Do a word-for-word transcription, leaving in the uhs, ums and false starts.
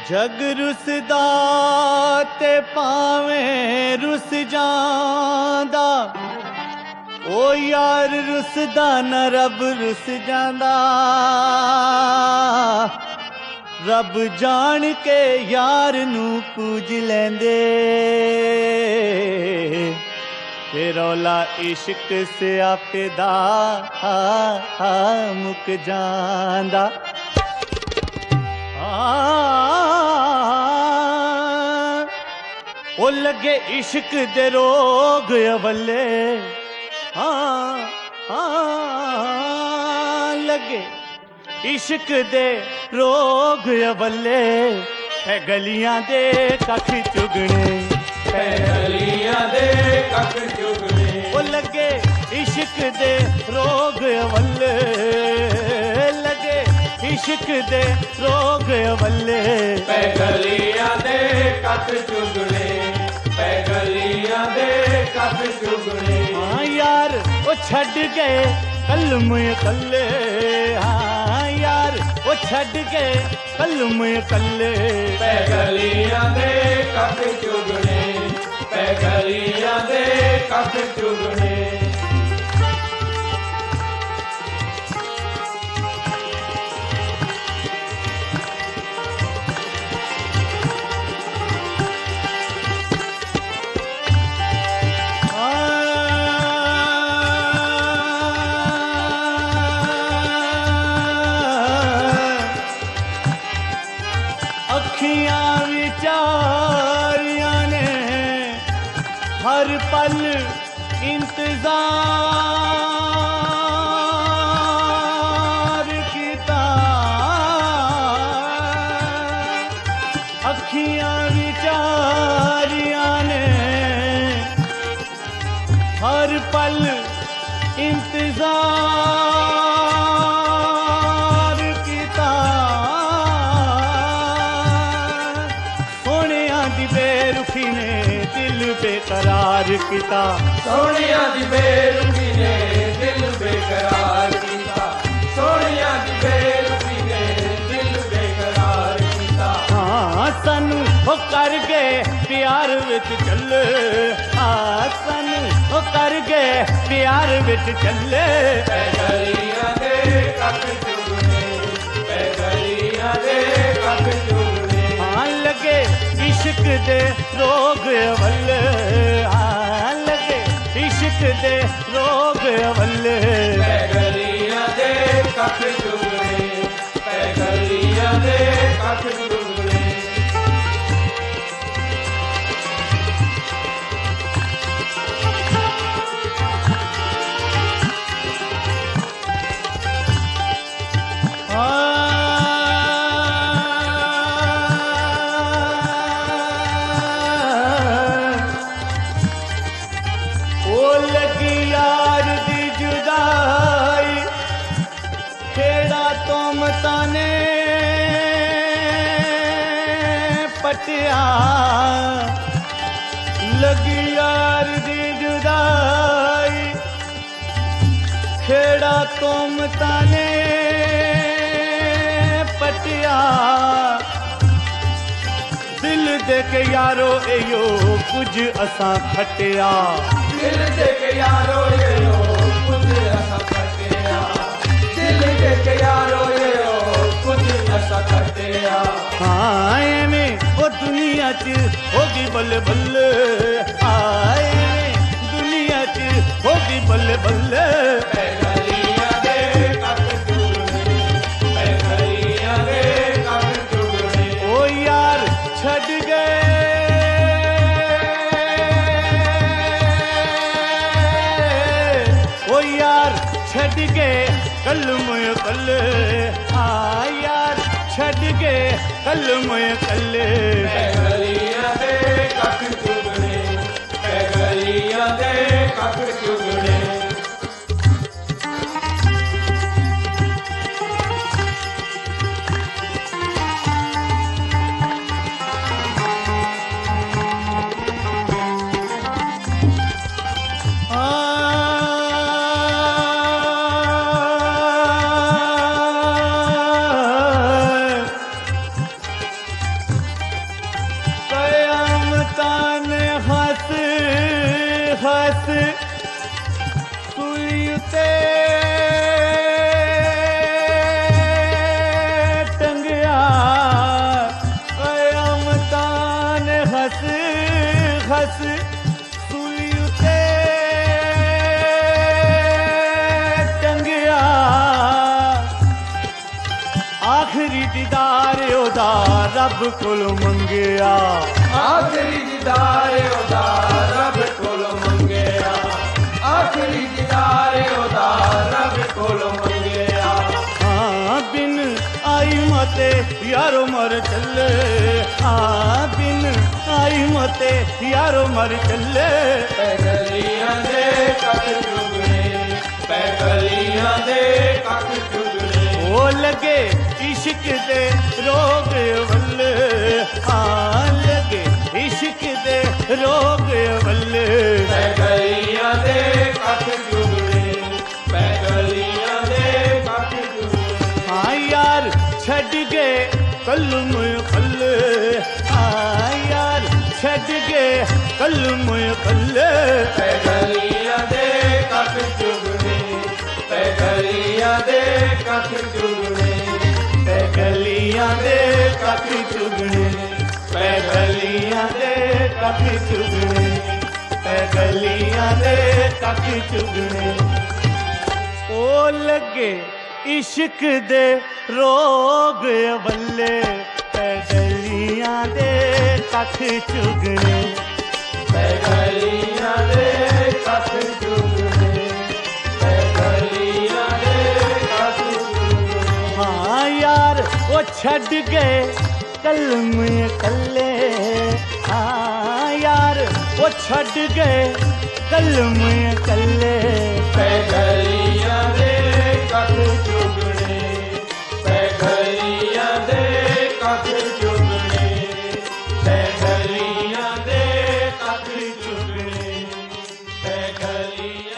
जग रुसदा ते भावें रुस जांदा, ओ यार रुसदा न रब रुस जांदा। रब जान के यार नू पूज लेंदे, ते रौला इश्क सियापे दा मुक जांदा। ओ लगे इश्क दे रोग अवले, हाँ हाँ लगे इश्क दे रोग अवले, ऐ गलियां दे कख चुगने, ऐ गलियां दे कख चुगने। ओ लगे इश्क दे रोग अवले, लगे इश्क दे रोग अवले, ऐ गलियां दे कख चुगने, ऐ गलियां दे कख चुगने। हाँ यार ओ छड़ गए कलम कल्ले, हाँ यार ओ छड़ गए कलम कल्ले, ऐ गलियां दे कख चुगने, ऐ गलियां दे कख चुगने। अखियां विचारियां ने हर पल इंतजार कीता, अखियां विचारियां ने हर पल इंतजार कीता। सोनिया दी बेरुखी ने दिल बेकरार कीता, सोनिया दी बेरुखी ने दिल बेकरार कीता, सोनिया दी बेरुखी ने दिल बेकरार कीता। हाँ सानू ओ कर गए प्यार विच चले, हाँ सानू ओ कर गए प्यार विच चले, ऐ गलियां दे कख चुगने, ऐ गलियां दे कख चुगने। हाँ लगे इश्क दे रोग अवले, हाँ लगे इश्क दे रोग अवले, ऐ गलियां दे कख चुगने, ऐ गलियां दे कख चुगने। ओ लगी यार दी जुदाई, खेड़ा तुम ताने पटिया, लगी यार दी जुदाई, खेड़ा तुम ताने पटिया। दिल दे के यारो एयो कुछ असां खटिया, दिल दे के यारो ये ओ कुछ असा खटिया, दिल दे के यारो ये ओ कुछ असा खटिया। हाँ एवें ओ दुनिया च होगी बल्ले बल्ले, आए दुनिया च होगी बल्ले बल्ले। ऐ गलियां दे कख चुगने, ऐ गलियां दे कख चुगने। ओ यार छड़ गए ओ यार छड़ गए कलम कल्ले, हाँ यार छड़ गए कलम कल्ले, ऐ गलियां दे कख चुगने, ऐ गलियां दे कख चुगने। आखिरी दीदार ओदा रब कोल मंगिया, आखिरी दीदार ओदा रब कोल मंगिया, आखिरी दीदार ओदा रब कोल मंगिया। हाँ बिन आई मते यारो मर चले, हाँ बिन आई मते यारो मर चले। पैगलियां दे कख चुगने, पैगलियां दे कख चुगने। ओ लगे इश्क दे रोग वल्ले, हाँ लगे इश्क दे रोग वल्ले। पैगलियां दे कख चुगने, पैगलियां दे कख चुगने। हाँ यार छड़ गए कलम खल्ले, हाँ यार छड़ गए कलम खल्ले। पैगलियां दे कख चुगने, पैगलियां दे कख चुगने। पैगलियां दे कख चुगने, पैगलियां दे कख चुगने, पैगलियां दे कख चुगने। ओ लगे इश्क दे रोग वल्ले, पैगलियां दे कख चुगने, पैगलियां दे कख चुगने, पैगलियां दे कख चुगने। हाँ यार वो छड़ गए कलम कल्ले, हाँ यार वो छड़ गए कलम कल्ले। पैगलियां दे कख चुगने, पैगलियां दे कख चुगने, पैगलियां दे कख चुगने, पैगलियां